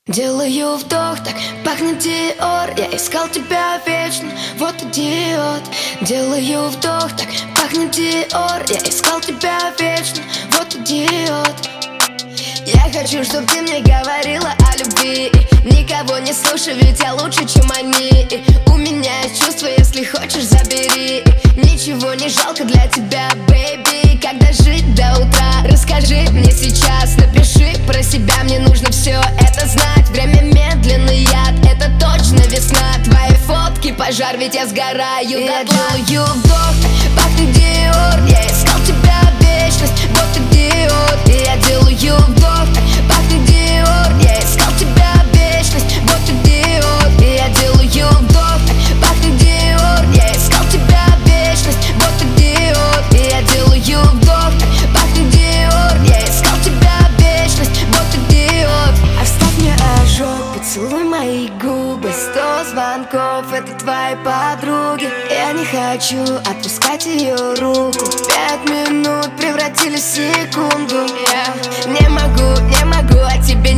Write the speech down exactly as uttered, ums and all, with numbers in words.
Делаю вдох, так пахнет Диор. Я искал тебя вечно, вот идиот. Делаю вдох, так пахнет Диор. Я искал тебя вечно, вот идиот. Я хочу, чтоб ты мне говорила о любви. Никого не слушай, ведь я лучше, чем они. У меня есть чувства, если хочешь, забери. Ничего не жалко для тебя, бэйби. Когда жить до утра, расскажи мне сейчас. Напиши про себя, мне нужно все это знать. Время медленный яд, это точно весна. Твои фотки пожар, ведь я сгораю дотла. Я делаю вдох, пахнет Диор. Я искал тебя вечность, вот идиот. И я делаю вдох, пахнет Диор. Я искал тебя вечность, вот идиот. И я делаю вдох, пахнет Диор. Я искал тебя вечность, вот идиот. И я делаю вдох, пахнет Диор. Я искал тебя вечность, вот идиот. Оставь мне ожог, поцелуй мои губы. Сто звонков, это твои подруги. Я не хочу отпускать ее руку. Пять минут превратились в секунду. Я не могу, не могу о тебе